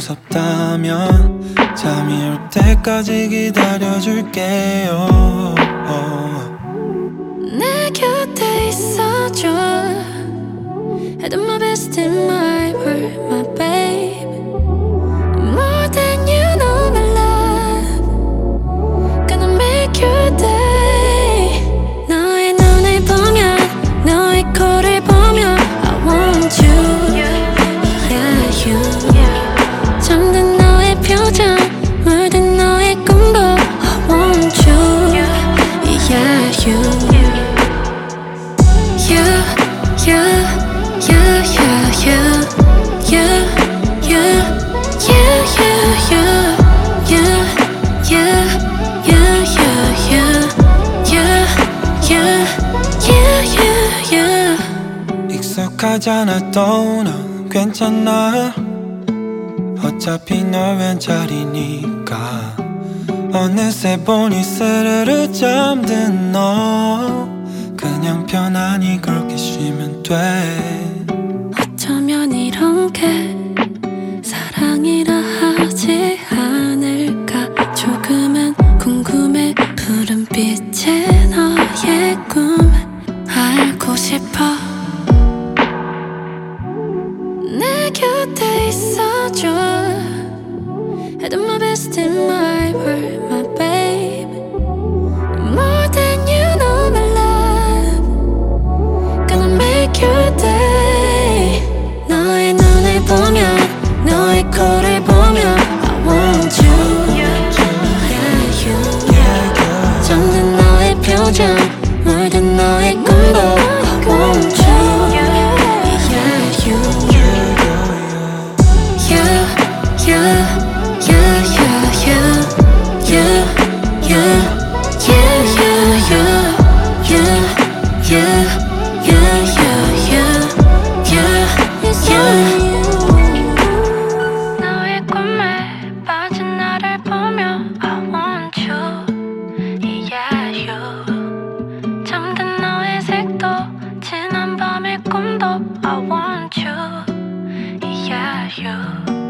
무섭다면 잠이 올 때까지 기다려줄게요. 내 곁에 있어줘. I do my best in my world, my babe. More than you know my love. Gonna make your day. 너의 눈을 보면, 너의 코를 보면 I want you, yeah you. 잠든 너의 표정, 물든 너의 꿈도 I want you, yeah you. 익숙하잖아 또 넌 괜찮아. 어차피 널 위한 자리니까. 어느새 보니 스르르 잠든 너 그냥 편안히 그렇게 쉬면 돼. 어쩌면 이런 게 사랑이라 하지 않을까. 조금은 궁금해. 푸른빛의 너의 꿈 알고 싶어. 내 곁에 있어줘. I do my best in my world, my babe. More than you know my love. Gonna make your day. 너의 눈을 보면, 너의 코를 보면 I want you, yeah you. 잠든 너의 표정, 물든 너의 꿈도 I want you, yeah you. 너의 꿈에 빠진 나를 보며 I want you, yeah you. 잠든 너의 색도 지난 밤의 꿈도 I want you, yeah you.